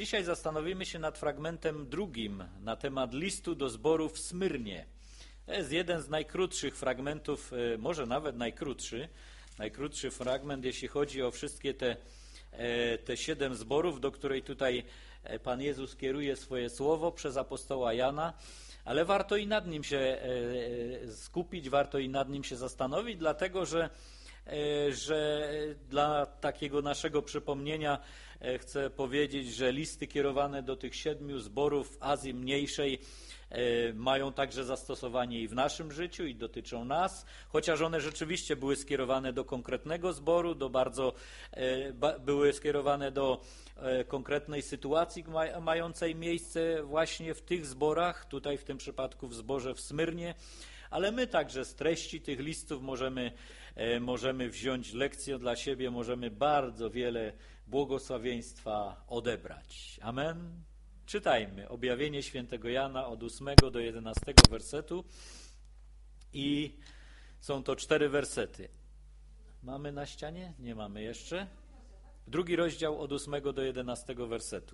Dzisiaj zastanowimy się nad fragmentem drugim na temat listu do zboru w Smyrnie. To jest jeden z najkrótszych fragmentów, może nawet najkrótszy fragment, jeśli chodzi o wszystkie te 7 zborów, do której tutaj Pan Jezus kieruje swoje słowo przez apostoła Jana, ale warto i nad nim się skupić, warto i nad nim się zastanowić, dlatego że dla takiego naszego przypomnienia chcę powiedzieć, że listy kierowane do tych 7 zborów Azji Mniejszej mają także zastosowanie i w naszym życiu i dotyczą nas, chociaż one rzeczywiście były skierowane do konkretnego zboru, były skierowane do konkretnej sytuacji mającej miejsce właśnie w tych zborach, tutaj w tym przypadku w zborze w Smyrnie, ale my także z treści tych listów możemy wziąć lekcję dla siebie, możemy bardzo wiele błogosławieństwa odebrać. Amen. Czytajmy Objawienie świętego Jana od 8 do 11 wersetu i są to 4 wersety. Mamy na ścianie? Nie mamy jeszcze. 2 rozdział od 8 do 11 wersetu.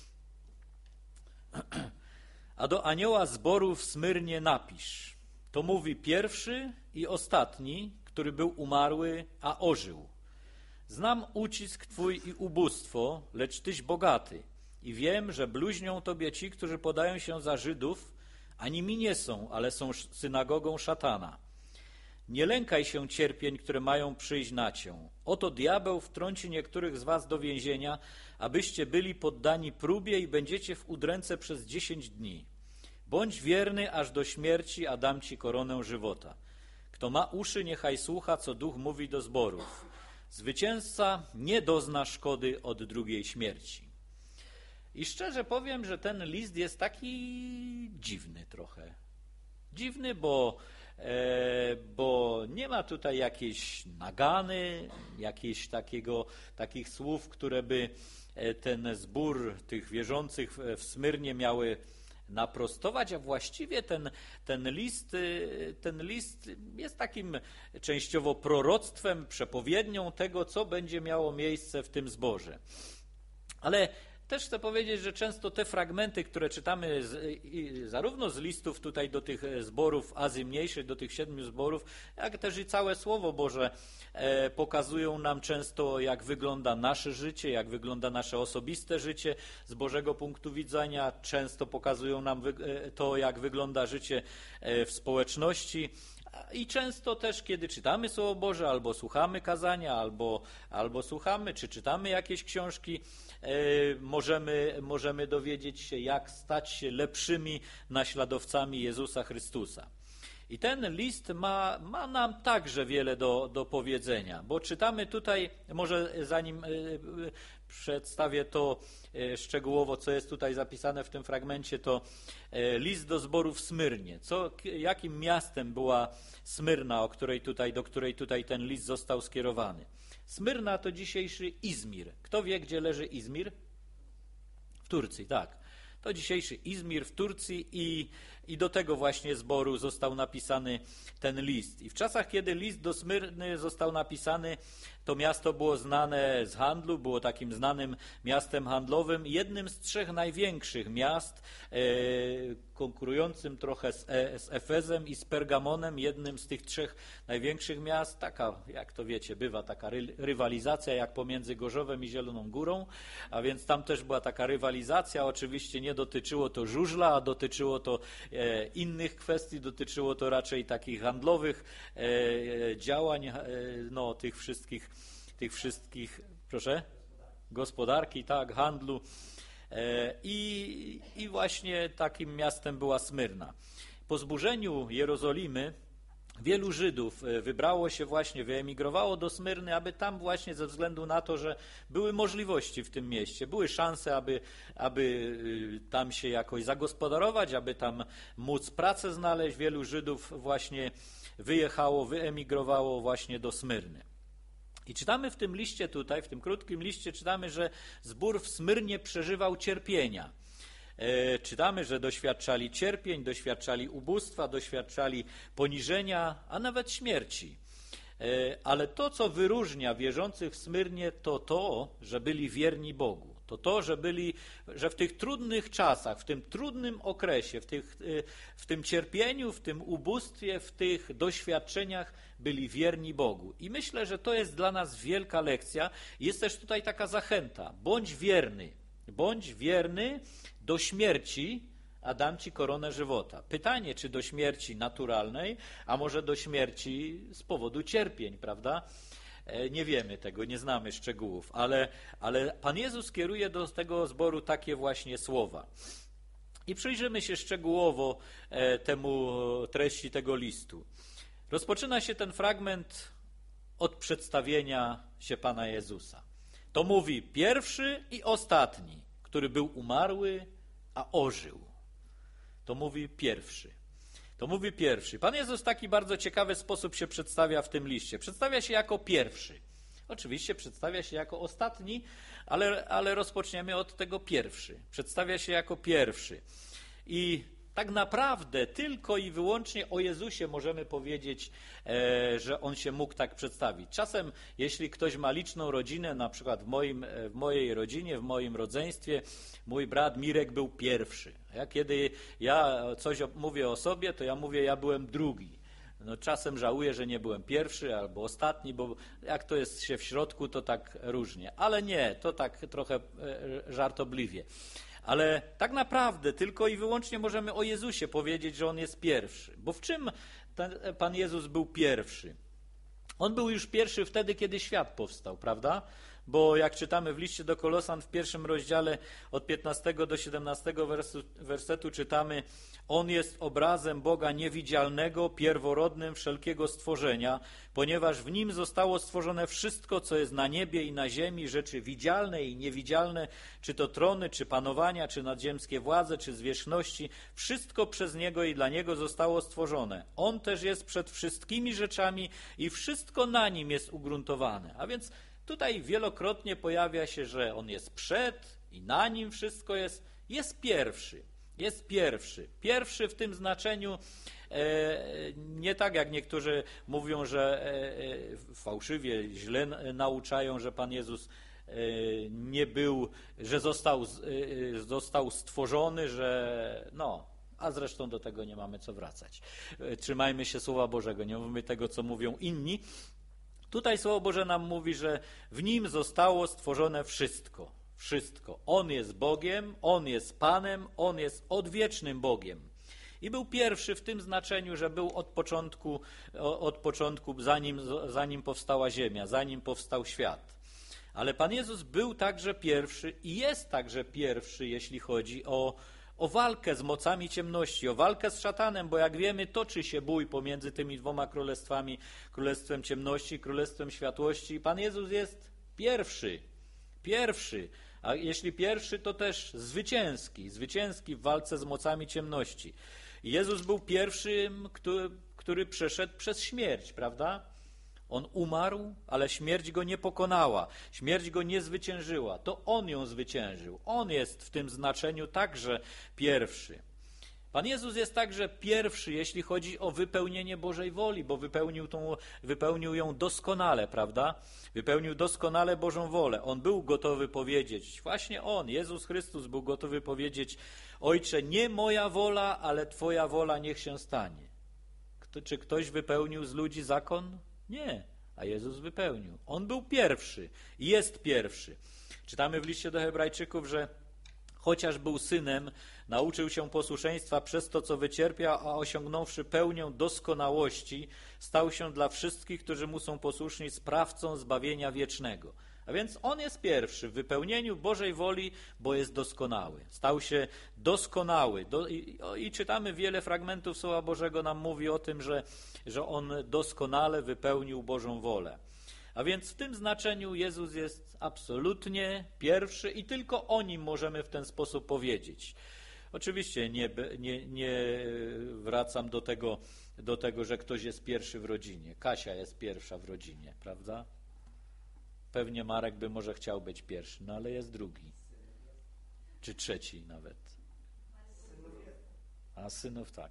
A do anioła zboru w Smyrnie napisz. To mówi pierwszy i ostatni, który był umarły, a ożył. Znam ucisk twój i ubóstwo, lecz tyś bogaty. I wiem, że bluźnią tobie ci, którzy podają się za Żydów, a nimi nie są, ale są synagogą szatana. Nie lękaj się cierpień, które mają przyjść na cię. Oto diabeł wtrąci niektórych z was do więzienia, abyście byli poddani próbie i będziecie w udręce przez 10 dni. Bądź wierny aż do śmierci, a dam ci koronę żywota. Kto ma uszy, niechaj słucha, co Duch mówi do zborów. Zwycięzca nie dozna szkody od drugiej śmierci. I szczerze powiem, że ten list jest taki dziwny trochę. Dziwny, bo nie ma tutaj jakiejś nagany, takich słów, które by ten zbór tych wierzących w Smyrnie miały naprostować, a właściwie ten list jest takim częściowo proroctwem, przepowiednią tego, co będzie miało miejsce w tym zborze. Ale też chcę powiedzieć, że często te fragmenty, które czytamy zarówno z listów tutaj do tych zborów Azji Mniejszej, do tych 7 zborów, jak też i całe Słowo Boże pokazują nam często, jak wygląda nasze życie, jak wygląda nasze osobiste życie z Bożego punktu widzenia. Często pokazują nam to, jak wygląda życie w społeczności. I często też, kiedy czytamy Słowo Boże, albo słuchamy kazania, albo słuchamy, czy czytamy jakieś książki, możemy dowiedzieć się, jak stać się lepszymi naśladowcami Jezusa Chrystusa. I ten list ma nam także wiele do powiedzenia, bo czytamy tutaj, może zanim przedstawię to szczegółowo, co jest tutaj zapisane w tym fragmencie, to list do zboru w Smyrnie. Jakim miastem była Smyrna, do której tutaj ten list został skierowany? Smyrna to dzisiejszy Izmir. Kto wie, gdzie leży Izmir? W Turcji, tak. To dzisiejszy Izmir w Turcji i do tego właśnie zboru został napisany ten list. I w czasach, kiedy list do Smyrny został napisany, to miasto było znane z handlu, było takim znanym miastem handlowym, jednym z 3 największych miast, konkurującym trochę z Efezem i z Pergamonem, jednym z tych 3 największych miast. Taka, jak to wiecie, bywa taka rywalizacja jak pomiędzy Gorzowem i Zieloną Górą, a więc tam też była taka rywalizacja. Oczywiście nie dotyczyło to żużla, a dotyczyło to innych kwestii, dotyczyło to raczej takich handlowych działań, tych wszystkich, proszę, gospodarki, tak, handlu. I właśnie takim miastem była Smyrna. Po zburzeniu Jerozolimy wielu Żydów wyemigrowało do Smyrny, aby tam właśnie ze względu na to, że były możliwości w tym mieście, były szanse, aby tam się jakoś zagospodarować, aby tam móc pracę znaleźć. Wielu Żydów właśnie wyemigrowało właśnie do Smyrny. I czytamy w tym liście tutaj, w tym krótkim liście czytamy, że zbór w Smyrnie przeżywał cierpienia. Czytamy, że doświadczali cierpień, doświadczali ubóstwa, doświadczali poniżenia, a nawet śmierci. Ale to, co wyróżnia wierzących w Smyrnie, to, że byli wierni Bogu. To, że w tych trudnych czasach, w tym trudnym okresie, w tym cierpieniu, w tym ubóstwie, w tych doświadczeniach byli wierni Bogu. I myślę, że to jest dla nas wielka lekcja. Jest też tutaj taka zachęta. Bądź wierny do śmierci, a dam ci koronę żywota. Pytanie, czy do śmierci naturalnej, a może do śmierci z powodu cierpień, prawda? Nie wiemy tego, nie znamy szczegółów, ale Pan Jezus kieruje do tego zboru takie właśnie słowa. I przyjrzymy się szczegółowo treści tego listu. Rozpoczyna się ten fragment od przedstawienia się Pana Jezusa. To mówi pierwszy i ostatni, który był umarły, a ożył. To mówi pierwszy. Pan Jezus w taki bardzo ciekawy sposób się przedstawia w tym liście. Przedstawia się jako pierwszy. Oczywiście przedstawia się jako ostatni, ale rozpoczniemy od tego pierwszy. Przedstawia się jako pierwszy. I tak naprawdę tylko i wyłącznie o Jezusie możemy powiedzieć, że On się mógł tak przedstawić. Czasem, jeśli ktoś ma liczną rodzinę, na przykład w mojej rodzinie, w moim rodzeństwie, mój brat Mirek był pierwszy. Kiedy ja coś mówię o sobie, to ja mówię, ja byłem drugi. No, czasem żałuję, że nie byłem pierwszy albo ostatni, bo jak to jest się w środku, to tak różnie. Ale nie, to tak trochę żartobliwie. Ale tak naprawdę tylko i wyłącznie możemy o Jezusie powiedzieć, że On jest pierwszy. Bo w czym Pan Jezus był pierwszy? On był już pierwszy wtedy, kiedy świat powstał, prawda? Bo jak czytamy w liście do Kolosan w 1 rozdziale od 15 do 17 wersetu czytamy: On jest obrazem Boga niewidzialnego, pierworodnym wszelkiego stworzenia, ponieważ w Nim zostało stworzone wszystko, co jest na niebie i na ziemi, rzeczy widzialne i niewidzialne, czy to trony, czy panowania, czy nadziemskie władze, czy zwierzchności. Wszystko przez Niego i dla Niego zostało stworzone. On też jest przed wszystkimi rzeczami i wszystko na Nim jest ugruntowane. A więc tutaj wielokrotnie pojawia się, że On jest przed i na Nim wszystko jest pierwszy. Jest pierwszy. Pierwszy w tym znaczeniu, nie tak jak niektórzy mówią, że fałszywie, źle nauczają, że Pan Jezus nie był, że został stworzony, że a zresztą do tego nie mamy co wracać. Trzymajmy się Słowa Bożego, nie mówmy tego, co mówią inni. Tutaj Słowo Boże nam mówi, że w Nim zostało stworzone wszystko. Wszystko. On jest Bogiem, On jest Panem, On jest odwiecznym Bogiem. I był pierwszy w tym znaczeniu, że był od początku zanim powstała ziemia, zanim powstał świat. Ale Pan Jezus był także pierwszy i jest także pierwszy, jeśli chodzi o walkę z mocami ciemności, o walkę z szatanem, bo jak wiemy, toczy się bój pomiędzy tymi dwoma królestwami, królestwem ciemności, królestwem światłości. Pan Jezus jest pierwszy, a jeśli pierwszy, to też zwycięski w walce z mocami ciemności. Jezus był pierwszym, który przeszedł przez śmierć, prawda? On umarł, ale śmierć go nie pokonała, śmierć go nie zwyciężyła. To On ją zwyciężył. On jest w tym znaczeniu także pierwszy. Pan Jezus jest także pierwszy, jeśli chodzi o wypełnienie Bożej woli, bo wypełnił ją doskonale, prawda? Wypełnił doskonale Bożą wolę. On był gotowy powiedzieć, właśnie On, Jezus Chrystus był gotowy powiedzieć: Ojcze, nie moja wola, ale Twoja wola niech się stanie. Czy ktoś wypełnił z ludzi zakon? Nie, a Jezus wypełnił. On był pierwszy i jest pierwszy. Czytamy w liście do Hebrajczyków, że chociaż był synem, nauczył się posłuszeństwa przez to, co wycierpiał, a osiągnąwszy pełnię doskonałości, stał się dla wszystkich, którzy mu są posłuszni, sprawcą zbawienia wiecznego. A więc On jest pierwszy w wypełnieniu Bożej woli, bo jest doskonały. Stał się doskonały. I czytamy wiele fragmentów Słowa Bożego, nam mówi o tym, że On doskonale wypełnił Bożą wolę. A więc w tym znaczeniu Jezus jest absolutnie pierwszy i tylko o Nim możemy w ten sposób powiedzieć. Oczywiście nie wracam do tego, że ktoś jest pierwszy w rodzinie. Kasia jest pierwsza w rodzinie, prawda? Pewnie Marek by może chciał być pierwszy, ale jest drugi. Czy trzeci nawet. A synów tak.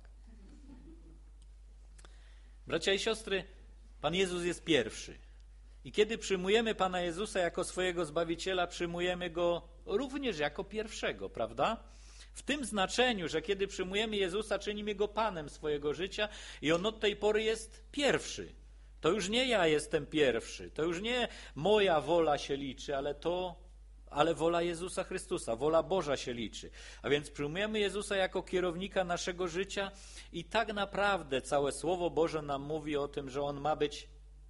Bracia i siostry, Pan Jezus jest pierwszy. I kiedy przyjmujemy Pana Jezusa jako swojego Zbawiciela, przyjmujemy Go również jako pierwszego, prawda? W tym znaczeniu, że kiedy przyjmujemy Jezusa, czynimy Go Panem swojego życia i On od tej pory jest pierwszy. To już nie ja jestem pierwszy, to już nie moja wola się liczy, ale wola Jezusa Chrystusa, wola Boża się liczy. A więc przyjmujemy Jezusa jako kierownika naszego życia i tak naprawdę całe Słowo Boże nam mówi o tym, że On ma być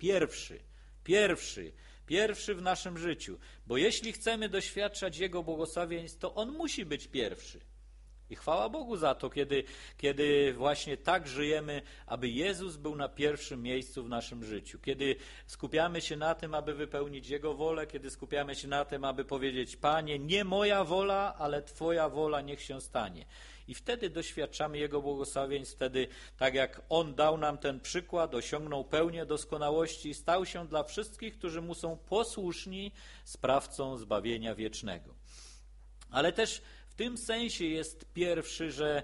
pierwszy w naszym życiu. Bo jeśli chcemy doświadczać Jego błogosławieństw, to On musi być pierwszy. I chwała Bogu za to, kiedy właśnie tak żyjemy, aby Jezus był na pierwszym miejscu w naszym życiu. Kiedy skupiamy się na tym, aby wypełnić Jego wolę, kiedy skupiamy się na tym, aby powiedzieć: Panie, nie moja wola, ale Twoja wola niech się stanie. I wtedy doświadczamy Jego błogosławieństw, wtedy tak jak On dał nam ten przykład, osiągnął pełnię doskonałości i stał się dla wszystkich, którzy mu są posłuszni, sprawcą zbawienia wiecznego. Ale też w tym sensie jest pierwszy, że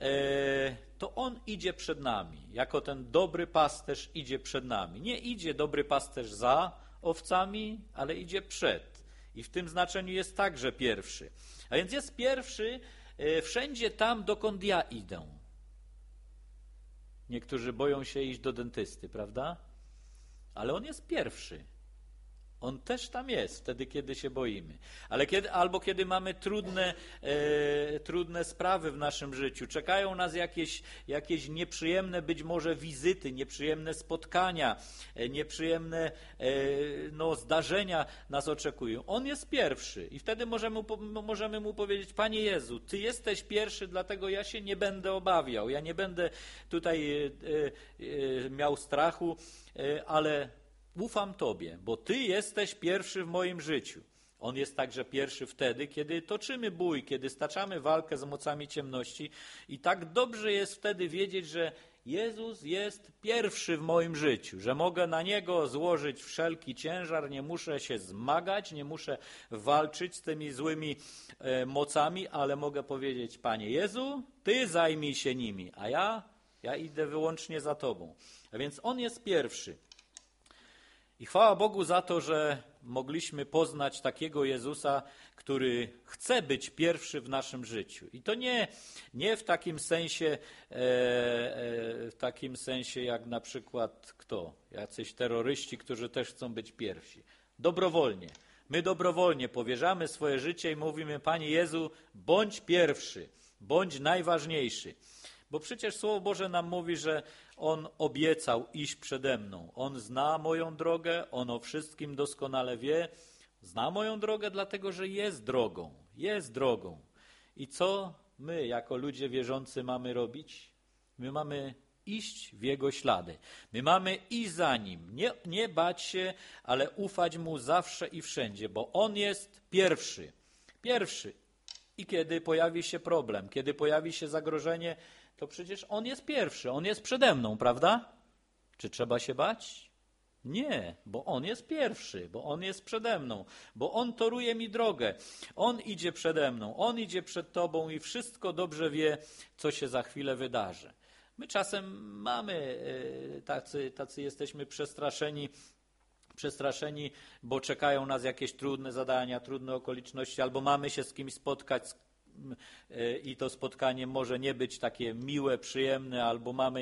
to On idzie przed nami. Jako ten dobry pasterz idzie przed nami. Nie idzie dobry pasterz za owcami, ale idzie przed. I w tym znaczeniu jest także pierwszy. A więc jest pierwszy wszędzie tam, dokąd ja idę. Niektórzy boją się iść do dentysty, prawda? Ale On jest pierwszy. On też tam jest, wtedy, kiedy się boimy. Albo kiedy mamy trudne sprawy w naszym życiu. Czekają nas jakieś nieprzyjemne być może wizyty, nieprzyjemne spotkania, nieprzyjemne zdarzenia nas oczekują. On jest pierwszy i wtedy możemy Mu powiedzieć: Panie Jezu, Ty jesteś pierwszy, dlatego ja się nie będę obawiał. Ja nie będę tutaj miał strachu, ale ufam Tobie, bo Ty jesteś pierwszy w moim życiu. On jest także pierwszy wtedy, kiedy toczymy bój, kiedy staczamy walkę z mocami ciemności i tak dobrze jest wtedy wiedzieć, że Jezus jest pierwszy w moim życiu, że mogę na Niego złożyć wszelki ciężar, nie muszę się zmagać, nie muszę walczyć z tymi złymi mocami, ale mogę powiedzieć: Panie Jezu, Ty zajmij się nimi, a ja idę wyłącznie za Tobą. A więc On jest pierwszy. I chwała Bogu za to, że mogliśmy poznać takiego Jezusa, który chce być pierwszy w naszym życiu. I to nie w takim sensie jak na przykład jacyś terroryści, którzy też chcą być pierwsi. Dobrowolnie. My dobrowolnie powierzamy swoje życie i mówimy: Panie Jezu, bądź pierwszy, bądź najważniejszy. Bo przecież Słowo Boże nam mówi, że On obiecał iść przede mną. On zna moją drogę, On o wszystkim doskonale wie. Zna moją drogę, dlatego że jest drogą. Jest drogą. I co my, jako ludzie wierzący, mamy robić? My mamy iść w Jego ślady. My mamy iść za Nim. Nie bać się, ale ufać Mu zawsze i wszędzie, bo On jest pierwszy. Pierwszy. I kiedy pojawi się problem, kiedy pojawi się zagrożenie, to przecież On jest pierwszy, On jest przede mną, prawda? Czy trzeba się bać? Nie, bo On jest pierwszy, bo On jest przede mną, bo On toruje mi drogę, On idzie przede mną, On idzie przed Tobą i wszystko dobrze wie, co się za chwilę wydarzy. My czasem mamy, tacy jesteśmy przestraszeni, bo czekają nas jakieś trudne zadania, trudne okoliczności, albo mamy się z kimś spotkać i to spotkanie może nie być takie miłe, przyjemne, albo mamy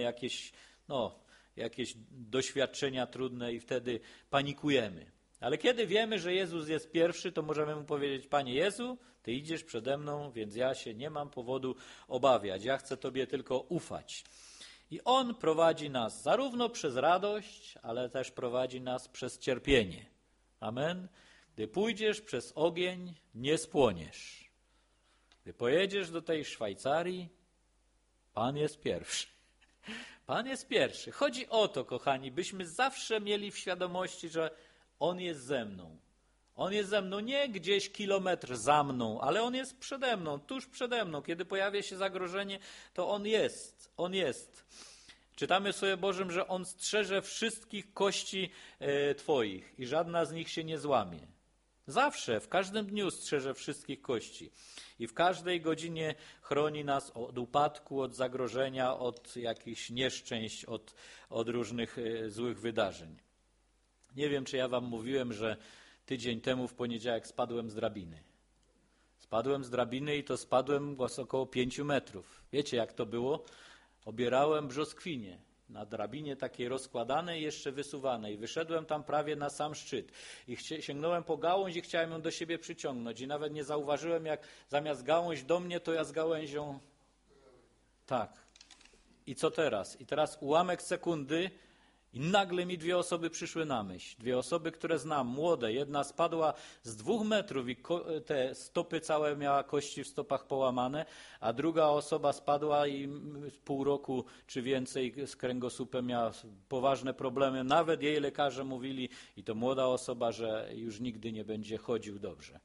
jakieś doświadczenia trudne i wtedy panikujemy. Ale kiedy wiemy, że Jezus jest pierwszy, to możemy Mu powiedzieć: Panie Jezu, Ty idziesz przede mną, więc ja się nie mam powodu obawiać. Ja chcę Tobie tylko ufać. I On prowadzi nas zarówno przez radość, ale też prowadzi nas przez cierpienie. Amen. Gdy pójdziesz przez ogień, nie spłoniesz. Gdy pojedziesz do tej Szwajcarii, Pan jest pierwszy. Pan jest pierwszy. Chodzi o to, kochani, byśmy zawsze mieli w świadomości, że On jest ze mną. On jest ze mną nie gdzieś kilometr za mną, ale On jest przede mną, tuż przede mną. Kiedy pojawia się zagrożenie, to On jest. On jest. Czytamy w Słowie Bożym, że On strzeże wszystkich kości Twoich i żadna z nich się nie złamie. Zawsze, w każdym dniu strzeże wszystkich kości i w każdej godzinie chroni nas od upadku, od zagrożenia, od jakichś nieszczęść, od różnych złych wydarzeń. Nie wiem, czy ja wam mówiłem, że tydzień temu w poniedziałek spadłem z drabiny. Spadłem z drabiny i to spadłem około 5 metrów. Wiecie, jak to było? Obierałem brzoskwinie na drabinie takiej rozkładanej, jeszcze wysuwanej. Wyszedłem tam prawie na sam szczyt i sięgnąłem po gałąź i chciałem ją do siebie przyciągnąć i nawet nie zauważyłem, jak zamiast gałąź do mnie, to ja z gałęzią... Tak. I co teraz? I teraz ułamek sekundy i nagle mi 2 osoby przyszły na myśl. 2 osoby, które znam, młode. Jedna spadła z 2 metrów i te stopy całe miała kości w stopach połamane, a druga osoba spadła i pół roku czy więcej z kręgosłupem miała poważne problemy. Nawet jej lekarze mówili, i to młoda osoba, że już nigdy nie będzie chodził dobrze.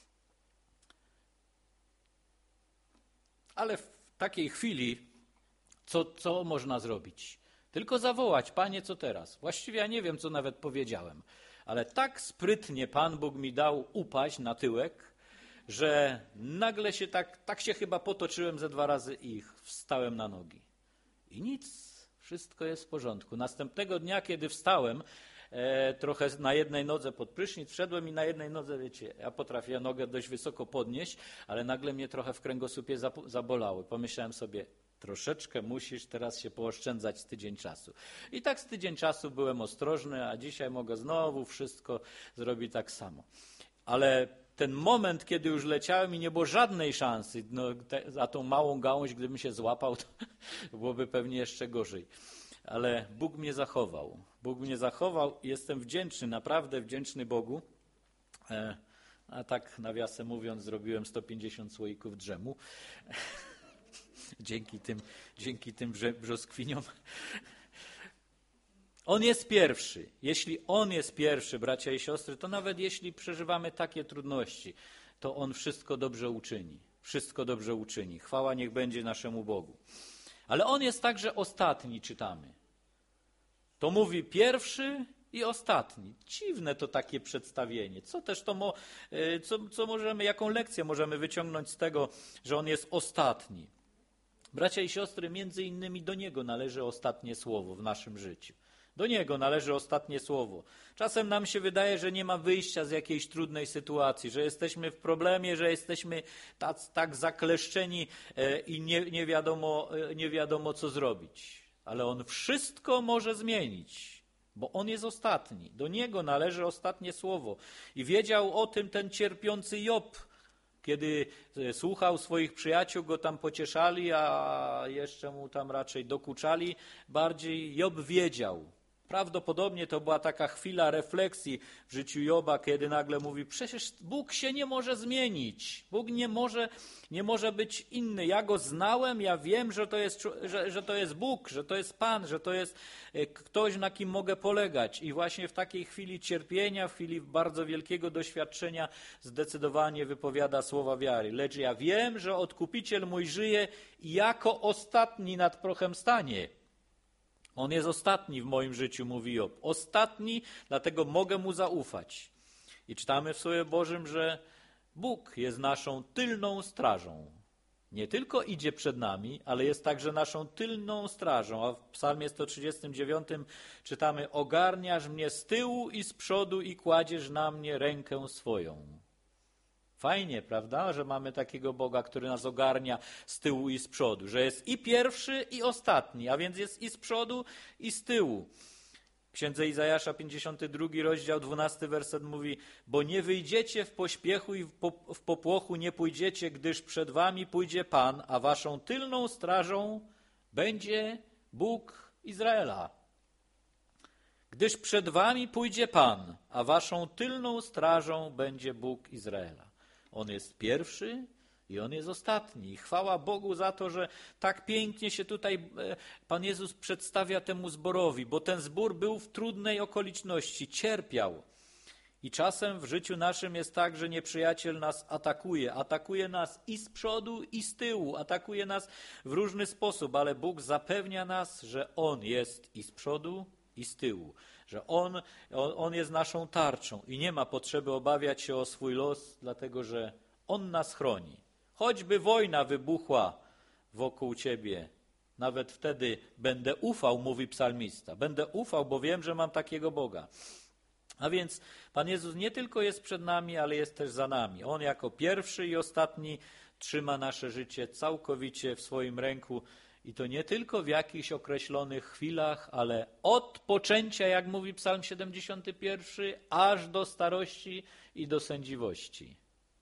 Ale w takiej chwili co można zrobić? Tylko zawołać: Panie, co teraz? Właściwie ja nie wiem, co nawet powiedziałem, ale tak sprytnie Pan Bóg mi dał upaść na tyłek, że nagle się tak się chyba potoczyłem ze 2 razy i wstałem na nogi. I nic, wszystko jest w porządku. Następnego dnia, kiedy wstałem, trochę na jednej nodze pod prysznic, wszedłem i na jednej nodze, wiecie, ja potrafię nogę dość wysoko podnieść, ale nagle mnie trochę w kręgosłupie zabolały. Pomyślałem sobie: troszeczkę musisz teraz się pooszczędzać z tydzień czasu. I tak z tydzień czasu byłem ostrożny, a dzisiaj mogę znowu wszystko zrobić tak samo. Ale ten moment, kiedy już leciałem i nie było żadnej szansy, za tą małą gałąź, gdybym się złapał, to byłoby pewnie jeszcze gorzej. Ale Bóg mnie zachował. Bóg mnie zachował i jestem wdzięczny, naprawdę wdzięczny Bogu. A tak nawiasem mówiąc, zrobiłem 150 słoików drzemu. Dzięki tym brzoskwiniom. On jest pierwszy. Jeśli On jest pierwszy, bracia i siostry, to nawet jeśli przeżywamy takie trudności, to On wszystko dobrze uczyni. Wszystko dobrze uczyni. Chwała niech będzie naszemu Bogu. Ale On jest także ostatni, czytamy. To mówi pierwszy i ostatni. Dziwne to takie przedstawienie. Co możemy, jaką lekcję możemy wyciągnąć z tego, że On jest ostatni? Bracia i siostry, między innymi do Niego należy ostatnie słowo w naszym życiu. Do Niego należy ostatnie słowo. Czasem nam się wydaje, że nie ma wyjścia z jakiejś trudnej sytuacji, że jesteśmy w problemie, że jesteśmy tak zakleszczeni i nie wiadomo co zrobić. Ale On wszystko może zmienić, bo On jest ostatni. Do Niego należy ostatnie słowo. I wiedział o tym ten cierpiący Job, kiedy słuchał swoich przyjaciół, go tam pocieszali, a jeszcze mu tam raczej dokuczali bardziej. Job wiedział. Prawdopodobnie to była taka chwila refleksji w życiu Joba, kiedy nagle mówi: przecież Bóg się nie może zmienić. Bóg nie może być inny. Ja Go znałem, ja wiem, że to jest Bóg, że to jest Pan, że to jest ktoś, na kim mogę polegać. I właśnie w takiej chwili cierpienia, w chwili bardzo wielkiego doświadczenia zdecydowanie wypowiada słowa wiary. Lecz ja wiem, że Odkupiciel mój żyje i jako ostatni nad prochem stanie. On jest ostatni w moim życiu, mówi Job. Ostatni, dlatego mogę Mu zaufać. I czytamy w Słowie Bożym, że Bóg jest naszą tylną strażą. Nie tylko idzie przed nami, ale jest także naszą tylną strażą. A w Psalmie 139 czytamy: ogarniasz mnie z tyłu i z przodu i kładziesz na mnie rękę swoją. Fajnie, prawda, że mamy takiego Boga, który nas ogarnia z tyłu i z przodu, że jest i pierwszy, i ostatni, a więc jest i z przodu, i z tyłu. W Księdze Izajasza, 52 rozdział, 12 werset mówi: bo nie wyjdziecie w pośpiechu i w popłochu nie pójdziecie, gdyż przed wami pójdzie Pan, a waszą tylną strażą będzie Bóg Izraela. Gdyż przed wami pójdzie Pan, a waszą tylną strażą będzie Bóg Izraela. On jest pierwszy i On jest ostatni. Chwała Bogu za to, że tak pięknie się tutaj Pan Jezus przedstawia temu zborowi, bo ten zbór był w trudnej okoliczności, cierpiał. I czasem w życiu naszym jest tak, że nieprzyjaciel nas atakuje. Atakuje nas i z przodu, i z tyłu. Atakuje nas w różny sposób, ale Bóg zapewnia nas, że On jest i z przodu, i z tyłu. Że On jest naszą tarczą i nie ma potrzeby obawiać się o swój los, dlatego że On nas chroni. Choćby wojna wybuchła wokół ciebie, nawet wtedy będę ufał, mówi psalmista. Będę ufał, bo wiem, że mam takiego Boga. A więc Pan Jezus nie tylko jest przed nami, ale jest też za nami. On jako pierwszy i ostatni trzyma nasze życie całkowicie w swoim ręku i to nie tylko w jakichś określonych chwilach, ale od poczęcia, jak mówi Psalm 71, aż do starości i do sędziwości.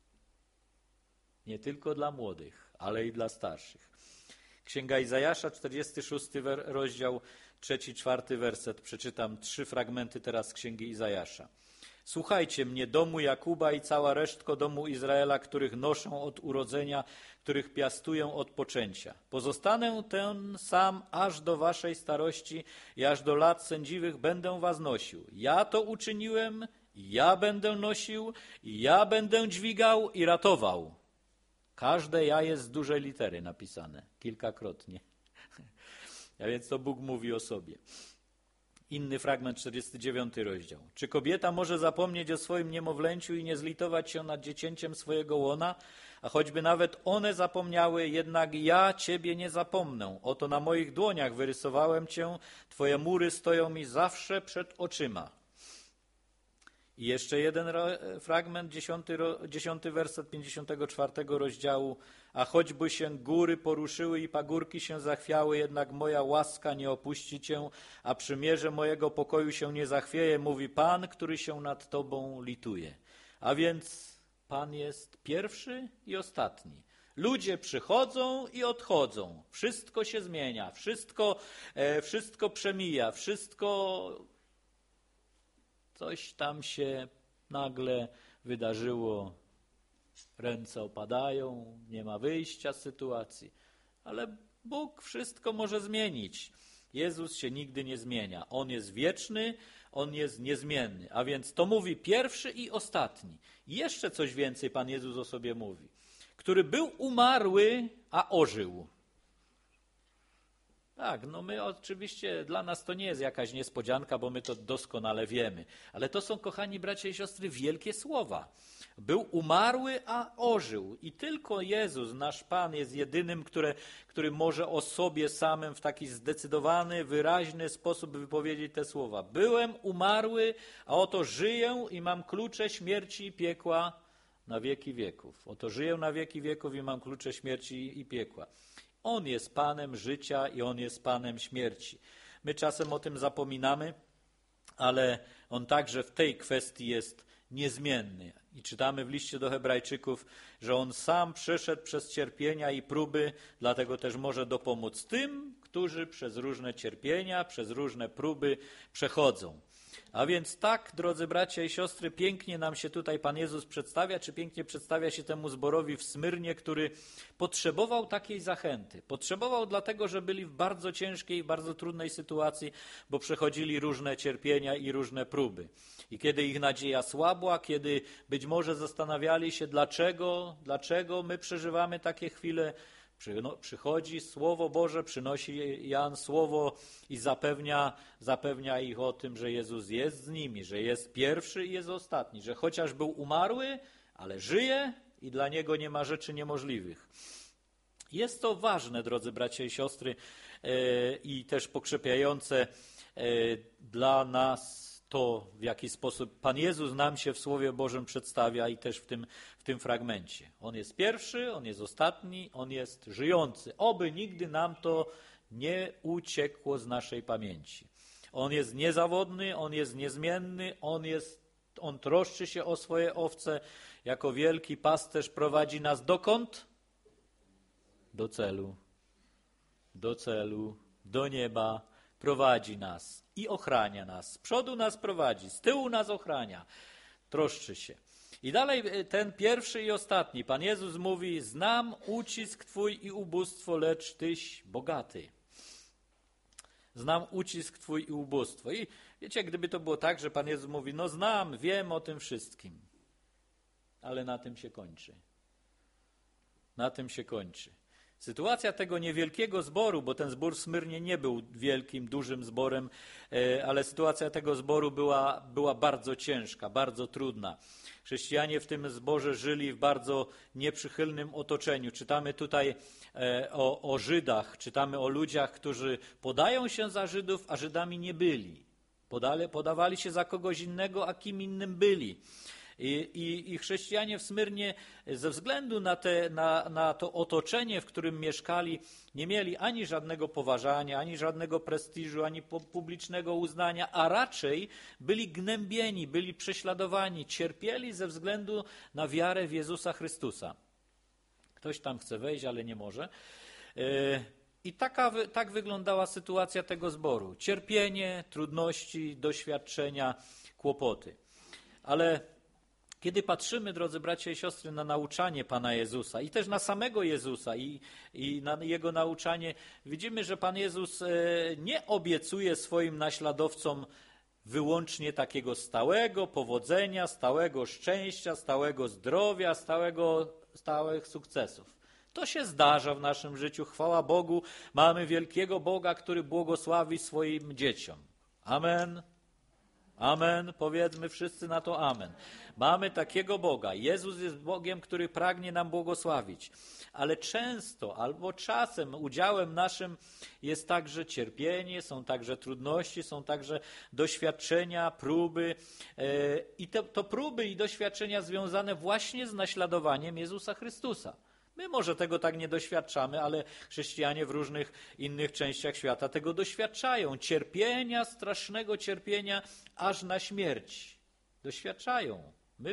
Nie tylko dla młodych, ale i dla starszych. Księga Izajasza, 46 rozdział, 3-4 werset. Przeczytam 3 fragmenty teraz z Księgi Izajasza. Słuchajcie mnie, domu Jakuba i cała resztko domu Izraela, których noszą od urodzenia, których piastują od poczęcia. Pozostanę ten sam aż do waszej starości i aż do lat sędziwych będę was nosił. Ja to uczyniłem, ja będę nosił, ja będę dźwigał i ratował. Każde ja jest z dużej litery napisane, kilkakrotnie. A więc to Bóg mówi o sobie. Inny fragment, 49 rozdział. Czy kobieta może zapomnieć o swoim niemowlęciu i nie zlitować się nad dziecięciem swojego łona? A choćby nawet one zapomniały, jednak ja Ciebie nie zapomnę. Oto na moich dłoniach wyrysowałem Cię, Twoje mury stoją mi zawsze przed oczyma. I jeszcze jeden fragment, 10 werset 54 rozdziału. A choćby się góry poruszyły i pagórki się zachwiały, jednak moja łaska nie opuści Cię, a przymierze mojego pokoju się nie zachwieje, mówi Pan, który się nad Tobą lituje. A więc Pan jest pierwszy i ostatni. Ludzie przychodzą i odchodzą. Wszystko się zmienia, wszystko przemija, coś tam się nagle wydarzyło, ręce opadają, nie ma wyjścia z sytuacji. Ale Bóg wszystko może zmienić. Jezus się nigdy nie zmienia. On jest wieczny, On jest niezmienny. A więc to mówi pierwszy i ostatni. I jeszcze coś więcej Pan Jezus o sobie mówi. Który był umarły, a ożył. Tak, no my oczywiście, dla nas to nie jest jakaś niespodzianka, bo my to doskonale wiemy. Ale to są, kochani bracia i siostry, wielkie słowa. Był umarły, a ożył. I tylko Jezus, nasz Pan, jest jedynym, który może o sobie samym w taki zdecydowany, wyraźny sposób wypowiedzieć te słowa. Byłem umarły, a oto żyję i mam klucze śmierci i piekła na wieki wieków. Oto żyję na wieki wieków i mam klucze śmierci i piekła. On jest Panem życia i On jest Panem śmierci. My czasem o tym zapominamy, ale On także w tej kwestii jest niezmienny. I czytamy w liście do Hebrajczyków, że On sam przeszedł przez cierpienia i próby, dlatego też może dopomóc tym, którzy przez różne cierpienia, przez różne próby przechodzą. A więc tak, drodzy bracia i siostry, pięknie nam się tutaj Pan Jezus przedstawia, czy pięknie przedstawia się temu zborowi w Smyrnie, który potrzebował takiej zachęty. Potrzebował dlatego, że byli w bardzo ciężkiej, bardzo trudnej sytuacji, bo przechodzili różne cierpienia i różne próby. I kiedy ich nadzieja słabła, kiedy być może zastanawiali się, dlaczego my przeżywamy takie chwile, przychodzi Słowo Boże, przynosi Jan Słowo i zapewnia ich o tym, że Jezus jest z nimi, że jest pierwszy i jest ostatni, że chociaż był umarły, ale żyje i dla Niego nie ma rzeczy niemożliwych. Jest to ważne, drodzy bracia i siostry, i też pokrzepiające dla nas to, w jaki sposób Pan Jezus nam się w Słowie Bożym przedstawia i też w tym fragmencie. On jest pierwszy, On jest ostatni, On jest żyjący. Oby nigdy nam to nie uciekło z naszej pamięci. On jest niezawodny, On jest niezmienny, On troszczy się o swoje owce. Jako wielki pasterz prowadzi nas dokąd? Do celu, do nieba. Prowadzi nas i ochrania nas. Z przodu nas prowadzi, z tyłu nas ochrania. Troszczy się. I dalej ten pierwszy i ostatni. Pan Jezus mówi, znam ucisk Twój i ubóstwo, lecz Tyś bogaty. Znam ucisk Twój i ubóstwo. I wiecie, gdyby to było tak, że Pan Jezus mówi, no znam, wiem o tym wszystkim. Ale na tym się kończy. Na tym się kończy. Sytuacja tego niewielkiego zboru, bo ten zbór w Smyrnie nie był wielkim, dużym zborem, ale sytuacja tego zboru była bardzo ciężka, bardzo trudna. Chrześcijanie w tym zborze żyli w bardzo nieprzychylnym otoczeniu. Czytamy tutaj o Żydach, czytamy o ludziach, którzy podają się za Żydów, a Żydami nie byli. Podawali się za kogoś innego, a kim innym byli. I chrześcijanie w Smyrnie ze względu na to otoczenie, w którym mieszkali, nie mieli ani żadnego poważania, ani żadnego prestiżu, ani publicznego uznania, a raczej byli gnębieni, byli prześladowani, cierpieli ze względu na wiarę w Jezusa Chrystusa. Ktoś tam chce wejść, ale nie może. I tak wyglądała sytuacja tego zboru. Cierpienie, trudności, doświadczenia, kłopoty. Ale kiedy patrzymy, drodzy bracia i siostry, na nauczanie Pana Jezusa i też na samego Jezusa i na Jego nauczanie, widzimy, że Pan Jezus nie obiecuje swoim naśladowcom wyłącznie takiego stałego powodzenia, stałego szczęścia, stałego zdrowia, stałych sukcesów. To się zdarza w naszym życiu. Chwała Bogu, mamy wielkiego Boga, który błogosławi swoim dzieciom. Amen. Amen. Powiedzmy wszyscy na to amen. Mamy takiego Boga. Jezus jest Bogiem, który pragnie nam błogosławić. Ale często albo czasem udziałem naszym jest także cierpienie, są także trudności, są także doświadczenia, próby. I to próby i doświadczenia związane właśnie z naśladowaniem Jezusa Chrystusa. My może tego tak nie doświadczamy, ale chrześcijanie w różnych innych częściach świata tego doświadczają. Cierpienia, strasznego cierpienia, aż na śmierć. Doświadczają.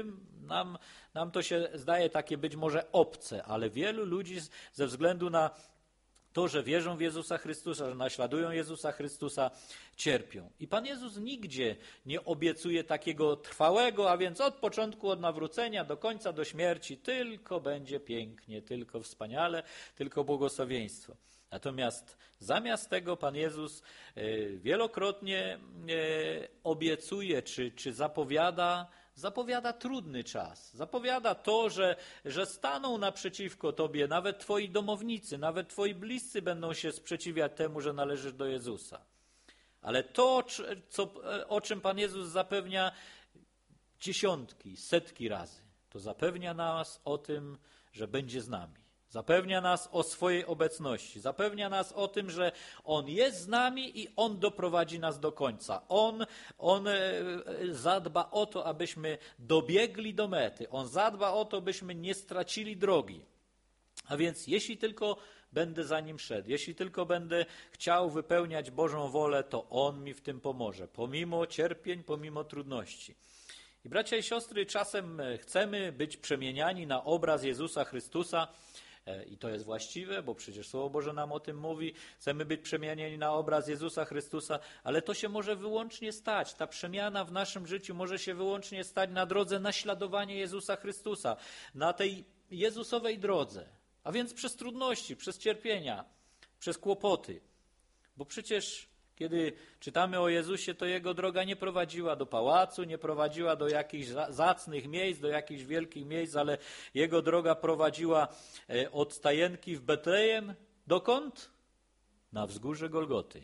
Nam to się zdaje takie być może obce, ale wielu ludzi ze względu na to, że wierzą w Jezusa Chrystusa, że naśladują Jezusa Chrystusa, cierpią. I Pan Jezus nigdzie nie obiecuje takiego trwałego, a więc od początku, od nawrócenia do końca, do śmierci, tylko będzie pięknie, tylko wspaniale, tylko błogosławieństwo. Natomiast zamiast tego Pan Jezus wielokrotnie obiecuje, czy zapowiada trudny czas. Zapowiada to, że staną naprzeciwko Tobie nawet Twoi domownicy, nawet Twoi bliscy będą się sprzeciwiać temu, że należysz do Jezusa. Ale to, o czym Pan Jezus zapewnia dziesiątki, setki razy, to zapewnia nas o tym, że będzie z nami. Zapewnia nas o swojej obecności. Zapewnia nas o tym, że On jest z nami i On doprowadzi nas do końca. On zadba o to, abyśmy dobiegli do mety. On zadba o to, byśmy nie stracili drogi. A więc jeśli tylko będę za Nim szedł, jeśli tylko będę chciał wypełniać Bożą wolę, to On mi w tym pomoże. Pomimo cierpień, pomimo trudności. I bracia i siostry, czasem chcemy być przemieniani na obraz Jezusa Chrystusa, i to jest właściwe, bo przecież Słowo Boże nam o tym mówi. Chcemy być przemienieni na obraz Jezusa Chrystusa, ale to się może wyłącznie stać. Ta przemiana w naszym życiu może się wyłącznie stać na drodze naśladowania Jezusa Chrystusa, na tej Jezusowej drodze. A więc przez trudności, przez cierpienia, przez kłopoty. Bo przecież kiedy czytamy o Jezusie, to Jego droga nie prowadziła do pałacu, nie prowadziła do jakichś zacnych miejsc, do jakichś wielkich miejsc, ale Jego droga prowadziła od stajenki w Betlejem. Dokąd? Na wzgórze Golgoty.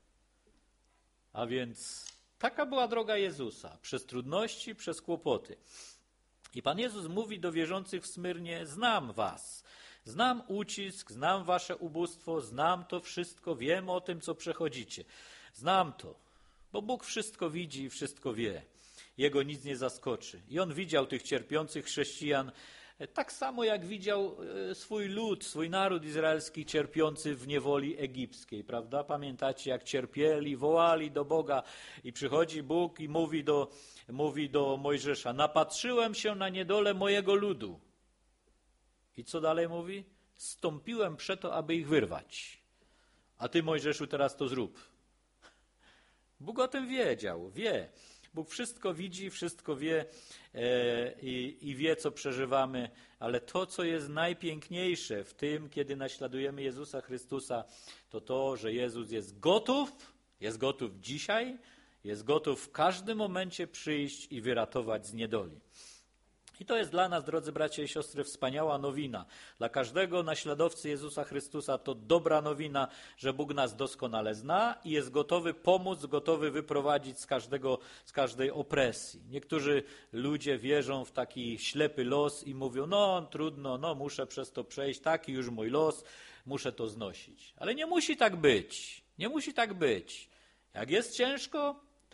A więc taka była droga Jezusa. Przez trudności, przez kłopoty. I Pan Jezus mówi do wierzących w Smyrnie: znam was. Znam ucisk, znam wasze ubóstwo, znam to wszystko, wiem o tym, co przechodzicie. Znam to, bo Bóg wszystko widzi i wszystko wie. Jego nic nie zaskoczy. I On widział tych cierpiących chrześcijan tak samo, jak widział swój lud, swój naród izraelski cierpiący w niewoli egipskiej, prawda? Pamiętacie, jak cierpieli, wołali do Boga i przychodzi Bóg i mówi do Mojżesza: napatrzyłem się na niedolę mojego ludu. I co dalej mówi? Zstąpiłem przeto, aby ich wyrwać. A ty, Mojżeszu, teraz to zrób. Bóg o tym wiedział, wie. Bóg wszystko widzi, wszystko wie i wie, co przeżywamy, ale to, co jest najpiękniejsze w tym, kiedy naśladujemy Jezusa Chrystusa, to to, że Jezus jest gotów dzisiaj, jest gotów w każdym momencie przyjść i wyratować z niedoli. I to jest dla nas, drodzy bracia i siostry, wspaniała nowina. Dla każdego naśladowcy Jezusa Chrystusa to dobra nowina, że Bóg nas doskonale zna i jest gotowy pomóc, gotowy wyprowadzić z każdej opresji. Niektórzy ludzie wierzą w taki ślepy los i mówią: no trudno, muszę przez to przejść, taki już mój los, muszę to znosić. Ale nie musi tak być. Nie musi tak być. Jak jest ciężko,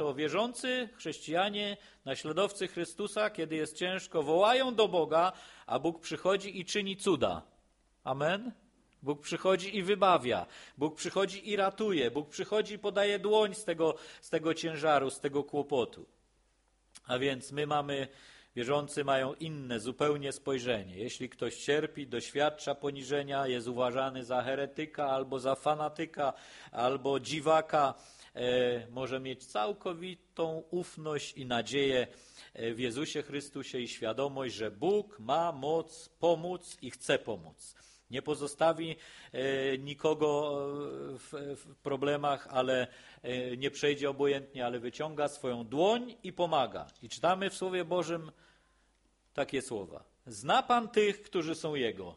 to wierzący chrześcijanie, naśladowcy Chrystusa, kiedy jest ciężko, wołają do Boga, a Bóg przychodzi i czyni cuda. Amen? Bóg przychodzi i wybawia. Bóg przychodzi i ratuje. Bóg przychodzi i podaje dłoń z tego ciężaru, z tego kłopotu. A więc wierzący mają inne zupełnie spojrzenie. Jeśli ktoś cierpi, doświadcza poniżenia, jest uważany za heretyka, albo za fanatyka, albo dziwaka, może mieć całkowitą ufność i nadzieję w Jezusie Chrystusie i świadomość, że Bóg ma moc pomóc i chce pomóc. Nie pozostawi nikogo w problemach, ale nie przejdzie obojętnie, ale wyciąga swoją dłoń i pomaga. I czytamy w Słowie Bożym takie słowa. Zna Pan tych, którzy są Jego.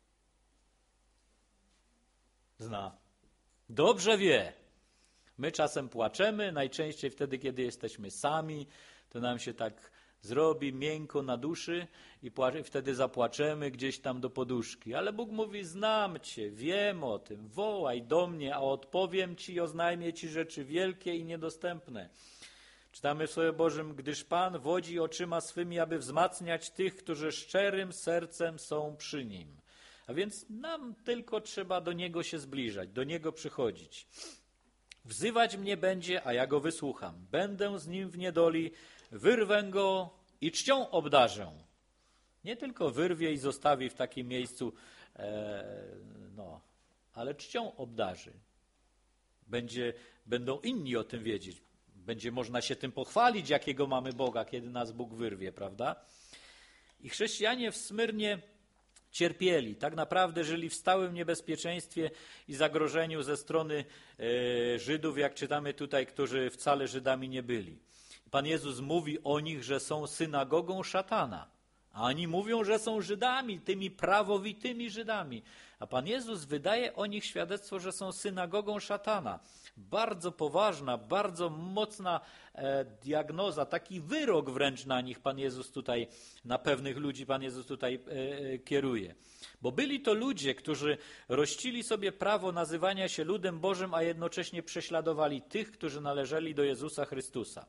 Zna. Dobrze wie. My czasem płaczemy, najczęściej wtedy, kiedy jesteśmy sami, to nam się tak zrobi miękko na duszy i wtedy zapłaczemy gdzieś tam do poduszki. Ale Bóg mówi, znam Cię, wiem o tym, wołaj do mnie, a odpowiem Ci i oznajmię Ci rzeczy wielkie i niedostępne. Czytamy w Słowie Bożym, gdyż Pan wodzi oczyma swymi, aby wzmacniać tych, którzy szczerym sercem są przy Nim. A więc nam tylko trzeba do Niego się zbliżać, do Niego przychodzić. Wzywać mnie będzie, a ja go wysłucham. Będę z nim w niedoli, wyrwę go i czcią obdarzę. Nie tylko wyrwie i zostawi w takim miejscu, ale czcią obdarzy. Będą inni o tym wiedzieć. Będzie można się tym pochwalić, jakiego mamy Boga, kiedy nas Bóg wyrwie, prawda? I chrześcijanie w Smyrnie cierpieli, tak naprawdę żyli w stałym niebezpieczeństwie i zagrożeniu ze strony Żydów, jak czytamy tutaj, którzy wcale Żydami nie byli. Pan Jezus mówi o nich, że są synagogą szatana, a oni mówią, że są Żydami, tymi prawowitymi Żydami. A Pan Jezus wydaje o nich świadectwo, że są synagogą szatana. Bardzo poważna, bardzo mocna diagnoza, taki wyrok wręcz na nich Pan Jezus tutaj, na pewnych ludzi Pan Jezus tutaj kieruje. Bo byli to ludzie, którzy rościli sobie prawo nazywania się ludem Bożym, a jednocześnie prześladowali tych, którzy należeli do Jezusa Chrystusa.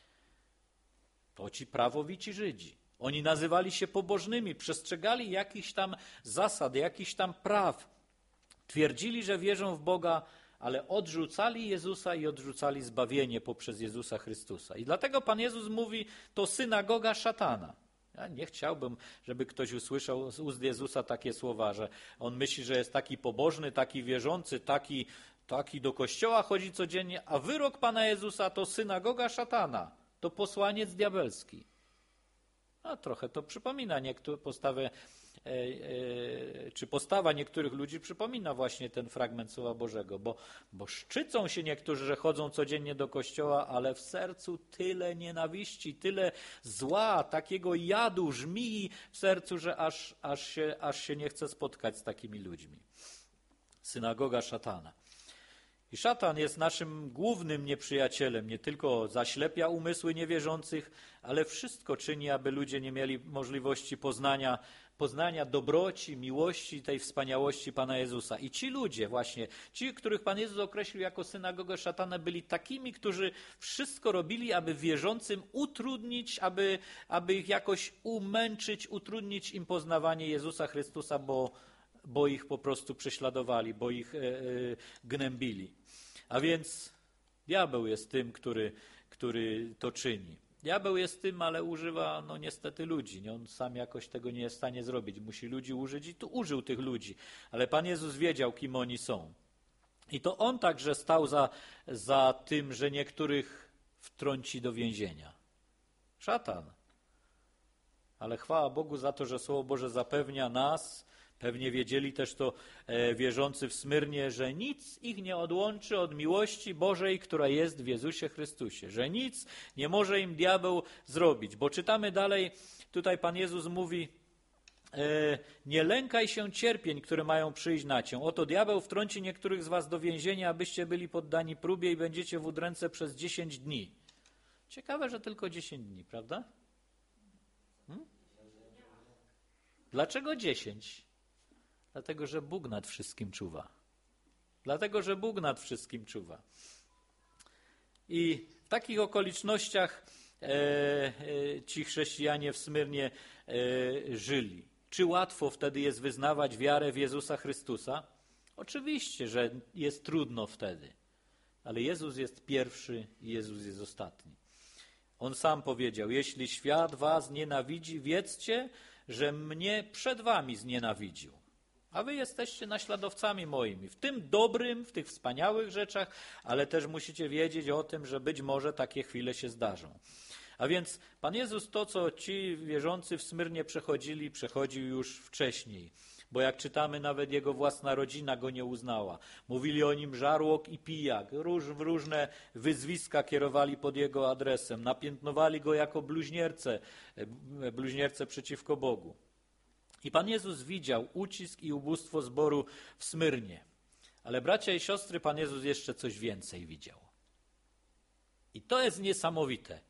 To ci prawowici Żydzi. Oni nazywali się pobożnymi, przestrzegali jakichś tam zasad, jakichś tam praw. Twierdzili, że wierzą w Boga, ale odrzucali Jezusa i odrzucali zbawienie poprzez Jezusa Chrystusa. I dlatego Pan Jezus mówi, to synagoga szatana. Ja nie chciałbym, żeby ktoś usłyszał z ust Jezusa takie słowa, że on myśli, że jest taki pobożny, taki wierzący, taki do kościoła chodzi codziennie, a wyrok Pana Jezusa to synagoga szatana, to posłaniec diabelski. A trochę to przypomina postawa niektórych ludzi przypomina właśnie ten fragment Słowa Bożego, bo szczycą się niektórzy, że chodzą codziennie do kościoła, ale w sercu tyle nienawiści, tyle zła, takiego jadu, żmii w sercu, że aż się nie chce spotkać z takimi ludźmi. Synagoga szatana. I szatan jest naszym głównym nieprzyjacielem, nie tylko zaślepia umysły niewierzących, ale wszystko czyni, aby ludzie nie mieli możliwości poznania dobroci, miłości, tej wspaniałości Pana Jezusa. I ci ludzie właśnie, ci, których Pan Jezus określił jako synagogę szatana, byli takimi, którzy wszystko robili, aby wierzącym utrudnić, aby ich jakoś umęczyć, utrudnić im poznawanie Jezusa Chrystusa, bo ich po prostu prześladowali, bo ich gnębili. A więc diabeł jest tym, który to czyni. Diabeł jest tym, ale używa niestety ludzi. On sam jakoś tego nie jest w stanie zrobić. Musi ludzi użyć i tu użył tych ludzi. Ale Pan Jezus wiedział, kim oni są. I to On także stał za tym, że niektórych wtrąci do więzienia. Szatan. Ale chwała Bogu za to, że Słowo Boże zapewnia nas, pewnie wiedzieli też to wierzący w Smyrnie, że nic ich nie odłączy od miłości Bożej, która jest w Jezusie Chrystusie. Że nic nie może im diabeł zrobić. Bo czytamy dalej, tutaj Pan Jezus mówi, nie lękaj się cierpień, które mają przyjść na cię. Oto diabeł wtrąci niektórych z was do więzienia, abyście byli poddani próbie i będziecie w udręce przez 10 dni. Ciekawe, że tylko 10 dni, prawda? Dlaczego 10? Dlatego, że Bóg nad wszystkim czuwa. Dlatego, że Bóg nad wszystkim czuwa. I W takich okolicznościach ci chrześcijanie w Smyrnie żyli. Czy łatwo wtedy jest wyznawać wiarę w Jezusa Chrystusa? Oczywiście, że jest trudno wtedy, ale Jezus jest pierwszy i Jezus jest ostatni. On sam powiedział, jeśli świat was nienawidzi, wiedzcie, że mnie przed wami znienawidził. A wy jesteście naśladowcami moimi. W tym dobrym, w tych wspaniałych rzeczach, ale też musicie wiedzieć o tym, że być może takie chwile się zdarzą. A więc Pan Jezus to, co ci wierzący w Smyrnie przechodził już wcześniej. Bo jak czytamy, nawet jego własna rodzina go nie uznała. Mówili o nim żarłok i pijak. Różne wyzwiska kierowali pod jego adresem. Napiętnowali go jako bluźniercę przeciwko Bogu. I Pan Jezus widział ucisk i ubóstwo zboru w Smyrnie. Ale bracia i siostry, Pan Jezus jeszcze coś więcej widział. I to jest niesamowite.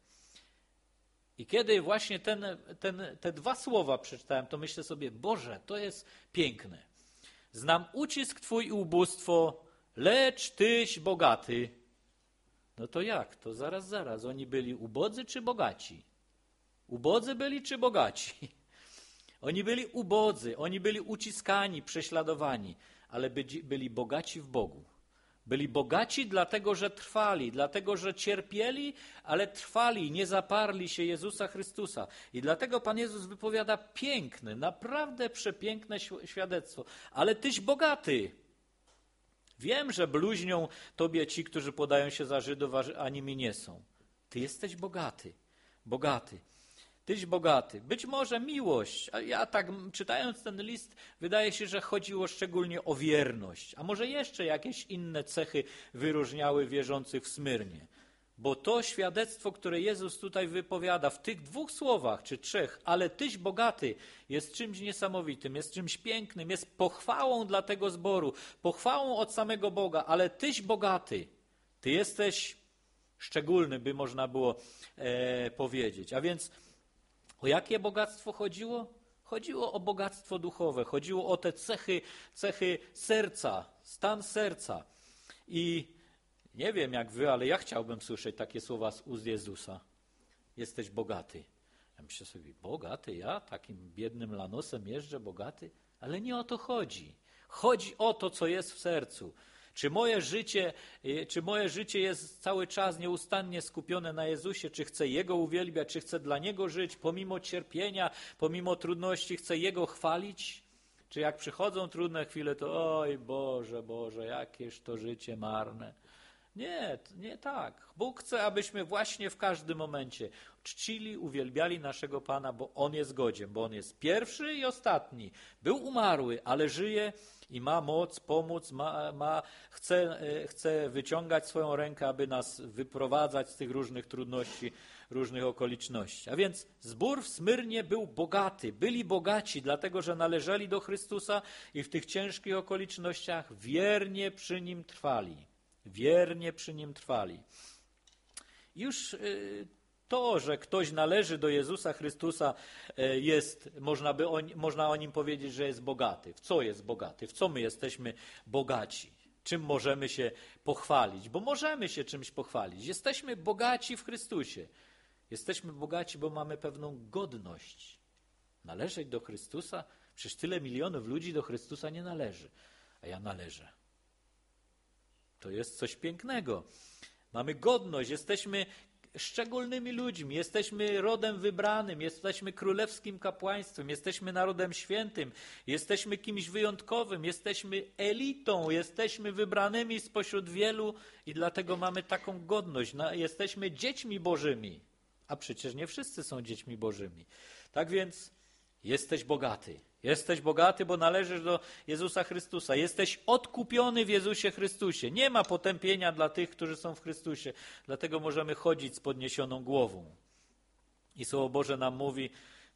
I kiedy właśnie te dwa słowa przeczytałem, to myślę sobie, Boże, to jest piękne. Znam ucisk Twój i ubóstwo, lecz Tyś bogaty. No to jak? To zaraz. Oni byli ubodzy czy bogaci? Ubodzy byli czy bogaci? Oni byli ubodzy, oni byli uciskani, prześladowani, ale byli bogaci w Bogu. Byli bogaci dlatego, że trwali, dlatego, że cierpieli, ale trwali, nie zaparli się Jezusa Chrystusa. I dlatego Pan Jezus wypowiada piękne, naprawdę przepiękne świadectwo. Ale Tyś bogaty. Wiem, że bluźnią Tobie ci, którzy podają się za Żydów, a nimi nie są. Ty jesteś bogaty, bogaty. Tyś bogaty. Być może miłość, a ja tak czytając ten list, wydaje się, że chodziło szczególnie o wierność, a może jeszcze jakieś inne cechy wyróżniały wierzących w Smyrnie. Bo to świadectwo, które Jezus tutaj wypowiada w tych dwóch słowach, czy trzech, ale Tyś bogaty, jest czymś niesamowitym, jest czymś pięknym, jest pochwałą dla tego zboru, pochwałą od samego Boga, ale Tyś bogaty, Ty jesteś szczególny, by można było powiedzieć. A więc o jakie bogactwo chodziło? Chodziło o bogactwo duchowe, chodziło o te cechy serca, stan serca. I nie wiem jak wy, ale ja chciałbym słyszeć takie słowa z ust Jezusa. Jesteś bogaty. Ja myślę sobie, bogaty? Ja takim biednym lanosem jeżdżę, bogaty? Ale nie o to chodzi. Chodzi o to, co jest w sercu. Czy moje życie jest cały czas nieustannie skupione na Jezusie? Czy chcę Jego uwielbiać? Czy chcę dla Niego żyć? Pomimo cierpienia, pomimo trudności chcę Jego chwalić? Czy jak przychodzą trudne chwile, to oj Boże, jakież to życie marne. Nie tak. Bóg chce, abyśmy właśnie w każdym momencie czcili, uwielbiali naszego Pana, bo On jest godzien, bo On jest pierwszy i ostatni. Był umarły, ale żyje i ma moc pomóc, chce wyciągać swoją rękę, aby nas wyprowadzać z tych różnych trudności, różnych okoliczności. A więc zbór w Smyrnie był bogaty, byli bogaci, dlatego że należeli do Chrystusa i w tych ciężkich okolicznościach wiernie przy Nim trwali. Wiernie przy Nim trwali. Już to, że ktoś należy do Jezusa Chrystusa można o Nim powiedzieć, że jest bogaty. W co jest bogaty? W co my jesteśmy bogaci? Czym możemy się pochwalić? Bo możemy się czymś pochwalić. Jesteśmy bogaci w Chrystusie. Jesteśmy bogaci, bo mamy pewną godność. Należeć do Chrystusa? Przecież tyle milionów ludzi do Chrystusa nie należy. A ja należę. To jest coś pięknego. Mamy godność, jesteśmy szczególnymi ludźmi, jesteśmy rodem wybranym, jesteśmy królewskim kapłaństwem, jesteśmy narodem świętym, jesteśmy kimś wyjątkowym, jesteśmy elitą, jesteśmy wybranymi spośród wielu i dlatego mamy taką godność. Jesteśmy dziećmi Bożymi, a przecież nie wszyscy są dziećmi Bożymi. Tak więc jesteś bogaty. Jesteś bogaty, bo należysz do Jezusa Chrystusa. Jesteś odkupiony w Jezusie Chrystusie. Nie ma potępienia dla tych, którzy są w Chrystusie. Dlatego możemy chodzić z podniesioną głową. I Słowo Boże nam mówi,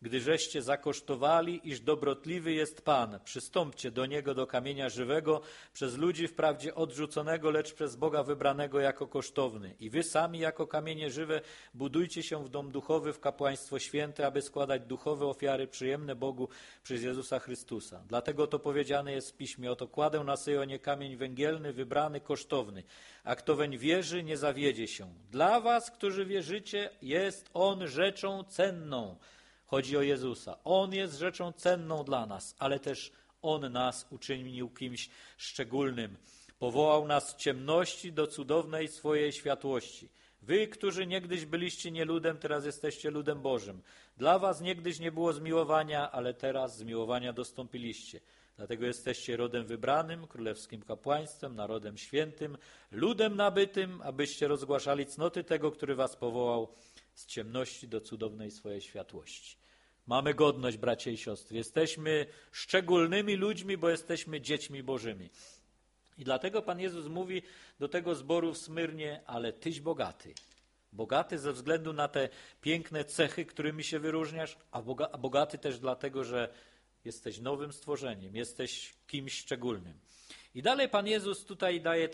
Gdy żeście zakosztowali, iż dobrotliwy jest Pan, przystąpcie do Niego, do kamienia żywego, przez ludzi wprawdzie odrzuconego, lecz przez Boga wybranego jako kosztowny. I wy sami jako kamienie żywe budujcie się w dom duchowy, w kapłaństwo święte, aby składać duchowe ofiary przyjemne Bogu przez Jezusa Chrystusa. Dlatego to powiedziane jest w Piśmie, oto kładę na Syjonie kamień węgielny, wybrany, kosztowny, a kto weń wierzy, nie zawiedzie się. Dla was, którzy wierzycie, jest On rzeczą cenną. Chodzi o Jezusa. On jest rzeczą cenną dla nas, ale też On nas uczynił kimś szczególnym. Powołał nas z ciemności do cudownej swojej światłości. Wy, którzy niegdyś byliście nie ludem, teraz jesteście ludem Bożym. Dla was niegdyś nie było zmiłowania, ale teraz zmiłowania dostąpiliście. Dlatego jesteście rodem wybranym, królewskim kapłaństwem, narodem świętym, ludem nabytym, abyście rozgłaszali cnoty tego, który was powołał z ciemności do cudownej swojej światłości. Mamy godność, bracia i siostry. Jesteśmy szczególnymi ludźmi, bo jesteśmy dziećmi Bożymi. I dlatego Pan Jezus mówi do tego zboru w Smyrnie, ale tyś bogaty. Bogaty ze względu na te piękne cechy, którymi się wyróżniasz, a bogaty też dlatego, że jesteś nowym stworzeniem, jesteś kimś szczególnym. I dalej Pan Jezus tutaj daje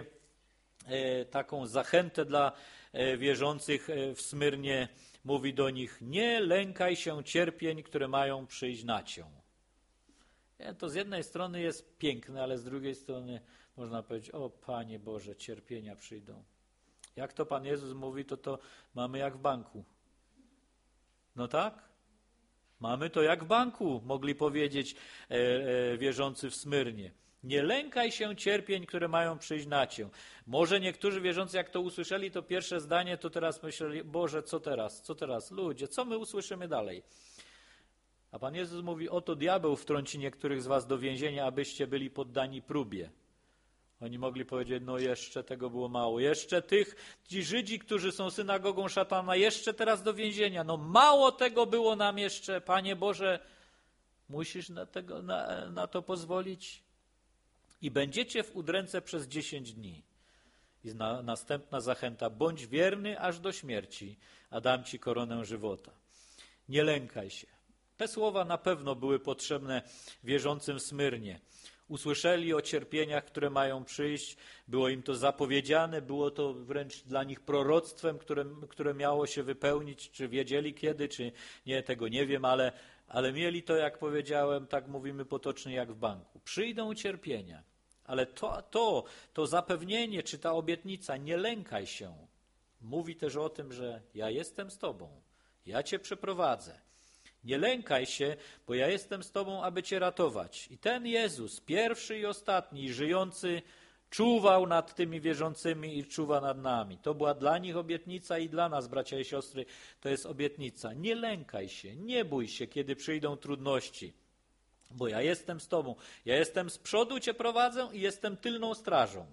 taką zachętę dla wierzących w Smyrnie. Mówi do nich, nie lękaj się cierpień, które mają przyjść na cię. To z jednej strony jest piękne, ale z drugiej strony można powiedzieć, o Panie Boże, cierpienia przyjdą. Jak to Pan Jezus mówi, to mamy jak w banku. No tak? Mamy to jak w banku, mogli powiedzieć wierzący w Smyrnie. Nie lękaj się cierpień, które mają przyjść na cię. Może niektórzy wierzący, jak to usłyszeli, to pierwsze zdanie, to teraz myśleli, Boże, co teraz? Co teraz? Ludzie, co my usłyszymy dalej? A Pan Jezus mówi, oto diabeł wtrąci niektórych z was do więzienia, abyście byli poddani próbie. Oni mogli powiedzieć, no jeszcze tego było mało. Jeszcze ci Żydzi, którzy są synagogą szatana, jeszcze teraz do więzienia. No mało tego było nam jeszcze, Panie Boże, musisz na to pozwolić? I będziecie w udręce przez 10 dni. I następna zachęta, bądź wierny aż do śmierci, a dam ci koronę żywota. Nie lękaj się. Te słowa na pewno były potrzebne wierzącym w Smyrnie. Usłyszeli o cierpieniach, które mają przyjść, było im to zapowiedziane, było to wręcz dla nich proroctwem, które miało się wypełnić, czy wiedzieli kiedy, czy nie, tego nie wiem, ale mieli to, jak powiedziałem, tak mówimy potocznie, jak w banku. Przyjdą cierpienia, ale to zapewnienie, czy ta obietnica, nie lękaj się, mówi też o tym, że ja jestem z tobą, ja cię przeprowadzę. Nie lękaj się, bo ja jestem z tobą, aby cię ratować. I ten Jezus, pierwszy i ostatni, żyjący, czuwał nad tymi wierzącymi i czuwa nad nami. To była dla nich obietnica i dla nas, bracia i siostry, to jest obietnica. Nie lękaj się, nie bój się, kiedy przyjdą trudności, bo ja jestem z tobą. Ja jestem z przodu, cię prowadzę i jestem tylną strażą.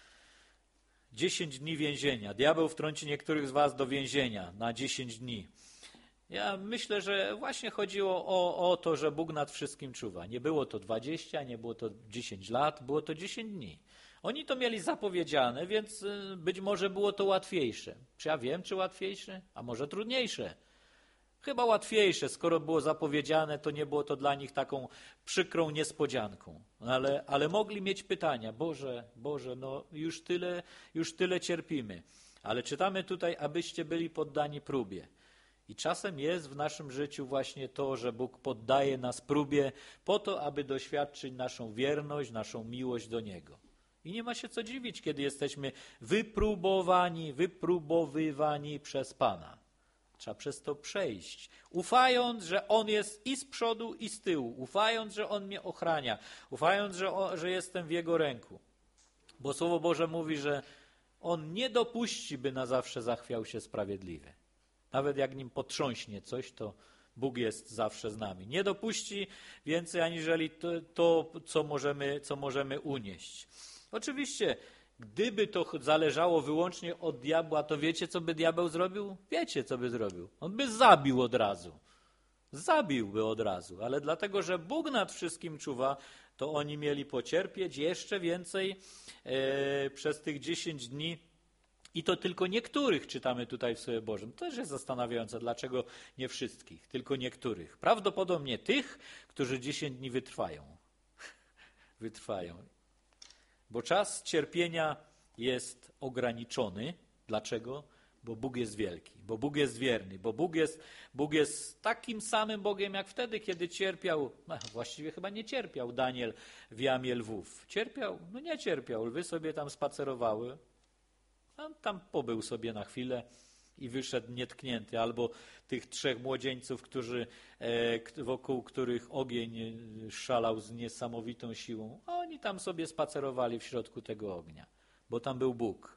10 dni więzienia. Diabeł wtrąci niektórych z was do więzienia na 10 dni. Ja myślę, że właśnie chodziło o to, że Bóg nad wszystkim czuwa. Nie było to 20, nie było to 10 lat, było to 10 dni. Oni to mieli zapowiedziane, więc być może było to łatwiejsze. Czy ja wiem, czy łatwiejsze? A może trudniejsze? Chyba łatwiejsze. Skoro było zapowiedziane, to nie było to dla nich taką przykrą niespodzianką. Ale mogli mieć pytania. Boże, no już tyle cierpimy. Ale czytamy tutaj, abyście byli poddani próbie. I czasem jest w naszym życiu właśnie to, że Bóg poddaje nas próbie po to, aby doświadczyć naszą wierność, naszą miłość do Niego. I nie ma się co dziwić, kiedy jesteśmy wypróbowywani przez Pana. Trzeba przez to przejść, ufając, że On jest i z przodu, i z tyłu, ufając, że On mnie ochrania, ufając, że jestem w Jego ręku. Bo Słowo Boże mówi, że On nie dopuści, by na zawsze zachwiał się sprawiedliwy. Nawet jak nim potrząśnie coś, to Bóg jest zawsze z nami. Nie dopuści więcej, aniżeli to co możemy unieść. Oczywiście, gdyby to zależało wyłącznie od diabła, to wiecie, co by diabeł zrobił? Wiecie, co by zrobił. On by zabił od razu. Zabiłby od razu. Ale dlatego, że Bóg nad wszystkim czuwa, to oni mieli pocierpieć jeszcze więcej przez tych 10 dni, I to tylko niektórych, czytamy tutaj w Słowie Bożym. To też jest zastanawiające, dlaczego nie wszystkich, tylko niektórych. Prawdopodobnie tych, którzy 10 dni wytrwają. Wytrwają. Bo czas cierpienia jest ograniczony. Dlaczego? Bo Bóg jest wielki, bo Bóg jest wierny, bo Bóg jest takim samym Bogiem jak wtedy, kiedy cierpiał, właściwie chyba nie cierpiał Daniel w jamie lwów. Cierpiał? No nie cierpiał, lwy sobie tam spacerowały, a tam pobył sobie na chwilę i wyszedł nietknięty. Albo tych 3 młodzieńców, wokół których ogień szalał z niesamowitą siłą, a oni tam sobie spacerowali w środku tego ognia, bo tam był Bóg.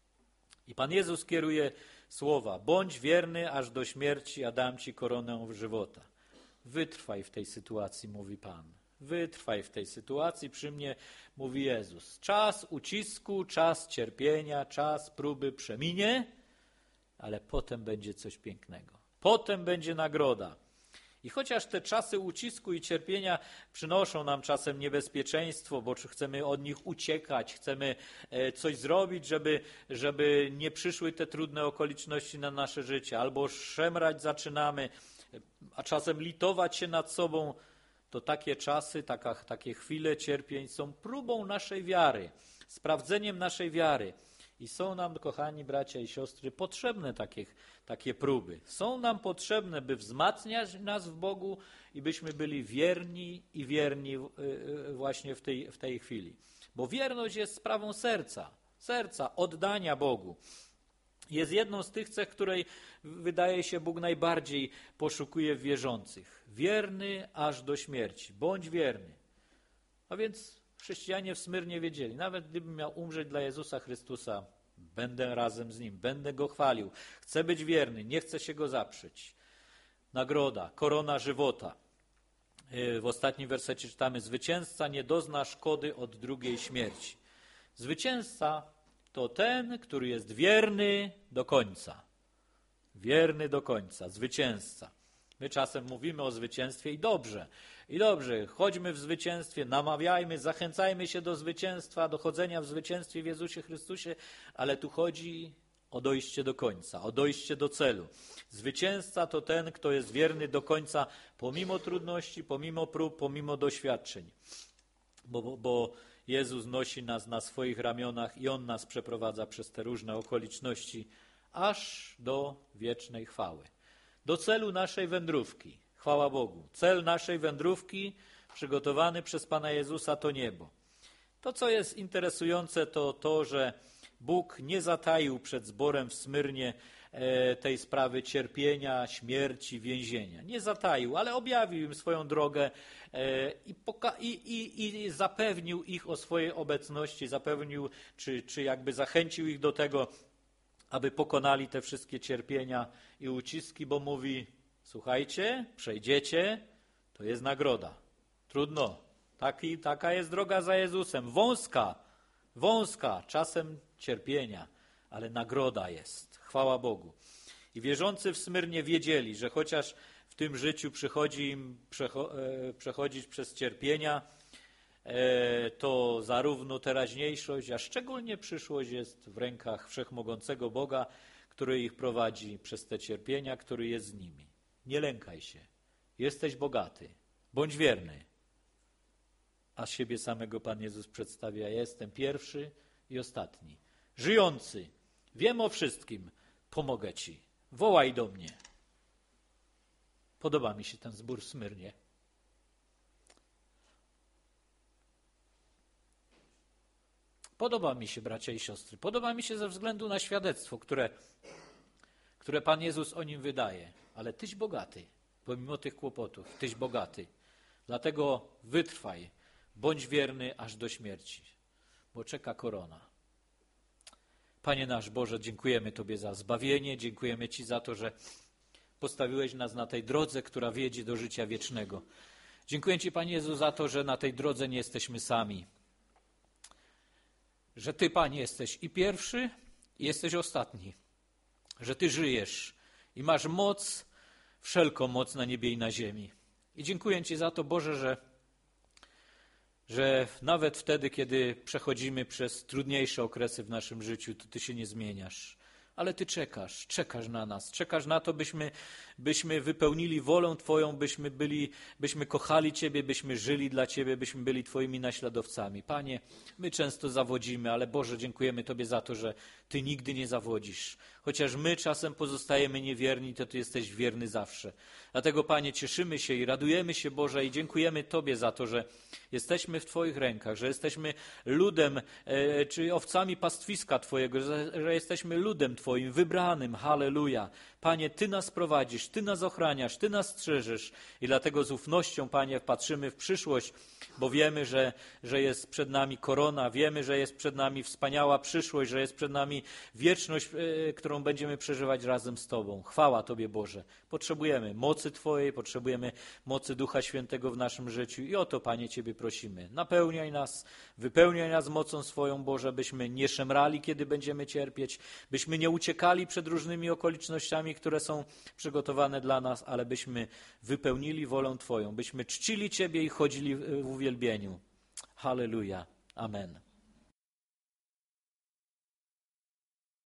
I Pan Jezus kieruje słowa: bądź wierny aż do śmierci, a dam ci koronę żywota. Wytrwaj w tej sytuacji, mówi Pan. Wytrwaj w tej sytuacji, przy mnie, mówi Jezus. Czas ucisku, czas cierpienia, czas próby przeminie, ale potem będzie coś pięknego. Potem będzie nagroda. I chociaż te czasy ucisku i cierpienia przynoszą nam czasem niebezpieczeństwo, bo chcemy od nich uciekać, chcemy coś zrobić, żeby nie przyszły te trudne okoliczności na nasze życie, albo szemrać zaczynamy, a czasem litować się nad sobą, to takie czasy, takie chwile cierpień są próbą naszej wiary, sprawdzeniem naszej wiary. I są nam, kochani bracia i siostry, potrzebne takie próby. Są nam potrzebne, by wzmacniać nas w Bogu i byśmy byli wierni i wierni właśnie w tej chwili. Bo wierność jest sprawą serca, oddania Bogu. Jest jedną z tych cech, której wydaje się Bóg najbardziej poszukuje w wierzących. Wierny aż do śmierci. Bądź wierny. A więc chrześcijanie w Smyrnie wiedzieli, nawet gdybym miał umrzeć dla Jezusa Chrystusa, będę razem z Nim, będę Go chwalił. Chcę być wierny, nie chcę się Go zaprzeć. Nagroda, korona żywota. W ostatnim wersecie czytamy: zwycięzca nie dozna szkody od drugiej śmierci. Zwycięzca to ten, który jest wierny do końca. Wierny do końca, zwycięzca. My czasem mówimy o zwycięstwie i dobrze, chodźmy w zwycięstwie, namawiajmy, zachęcajmy się do zwycięstwa, do chodzenia w zwycięstwie w Jezusie Chrystusie, ale tu chodzi o dojście do końca, o dojście do celu. Zwycięzca to ten, kto jest wierny do końca, pomimo trudności, pomimo prób, pomimo doświadczeń, bo Jezus nosi nas na swoich ramionach i On nas przeprowadza przez te różne okoliczności, aż do wiecznej chwały. Do celu naszej wędrówki. Chwała Bogu. Cel naszej wędrówki przygotowany przez Pana Jezusa to niebo. To, co jest interesujące, to to, że Bóg nie zataił przed zborem w Smyrnie tej sprawy cierpienia, śmierci, więzienia. Nie zataił, ale objawił im swoją drogę i zapewnił ich o swojej obecności, zapewnił, czy jakby zachęcił ich do tego, aby pokonali te wszystkie cierpienia i uciski, bo mówi: słuchajcie, przejdziecie, to jest nagroda. Trudno. Taka jest droga za Jezusem. Wąska, czasem cierpienia, ale nagroda jest. Chwała Bogu. I wierzący w Smyrnie wiedzieli, że chociaż w tym życiu przychodzi im przechodzić przez cierpienia, to zarówno teraźniejszość, a szczególnie przyszłość jest w rękach wszechmogącego Boga, który ich prowadzi przez te cierpienia, który jest z nimi. Nie lękaj się. Jesteś bogaty. Bądź wierny. A siebie samego Pan Jezus przedstawia: ja jestem pierwszy i ostatni. Żyjący. Wiem o wszystkim. Pomogę Ci. Wołaj do mnie. Podoba mi się ten zbór w Smyrnie. Podoba mi się, bracia i siostry. Podoba mi się ze względu na świadectwo, które Pan Jezus o nim wydaje. Ale tyś bogaty, pomimo tych kłopotów. Tyś bogaty. Dlatego wytrwaj. Bądź wierny aż do śmierci, bo czeka korona. Panie nasz Boże, dziękujemy Tobie za zbawienie. Dziękujemy Ci za to, że postawiłeś nas na tej drodze, która wiedzie do życia wiecznego. Dziękuję Ci, Panie Jezu, za to, że na tej drodze nie jesteśmy sami. Że Ty, Panie, jesteś i pierwszy, i jesteś ostatni. Że Ty żyjesz i masz moc, wszelką moc na niebie i na ziemi. I dziękuję Ci za to, Boże, że że nawet wtedy, kiedy przechodzimy przez trudniejsze okresy w naszym życiu, to Ty się nie zmieniasz. Ale Ty czekasz na nas, czekasz na to, byśmy wypełnili wolę Twoją, byśmy kochali Ciebie, byśmy żyli dla Ciebie, byśmy byli Twoimi naśladowcami. Panie, my często zawodzimy, ale Boże, dziękujemy Tobie za to, że Ty nigdy nie zawodzisz. Chociaż my czasem pozostajemy niewierni, to Ty jesteś wierny zawsze. Dlatego, Panie, cieszymy się i radujemy się, Boże, i dziękujemy Tobie za to, że jesteśmy w Twoich rękach, że jesteśmy ludem, czy owcami pastwiska Twojego, że jesteśmy ludem Twoim, wybranym. Halleluja. Panie, Ty nas prowadzisz, Ty nas ochraniasz, Ty nas strzeżesz i dlatego z ufnością, Panie, patrzymy w przyszłość, bo wiemy, że jest przed nami korona, wiemy, że jest przed nami wspaniała przyszłość, że jest przed nami wieczność, którą będziemy przeżywać razem z Tobą. Chwała Tobie, Boże. Potrzebujemy mocy Twojej, potrzebujemy mocy Ducha Świętego w naszym życiu i o to, Panie, Ciebie prosimy. Napełniaj nas, wypełniaj nas mocą swoją, Boże, byśmy nie szemrali, kiedy będziemy cierpieć, byśmy nie uciekali przed różnymi okolicznościami, które są przygotowane dla nas, ale byśmy wypełnili wolę Twoją, byśmy czcili Ciebie i chodzili w uwielbieniu. Halleluja. Amen.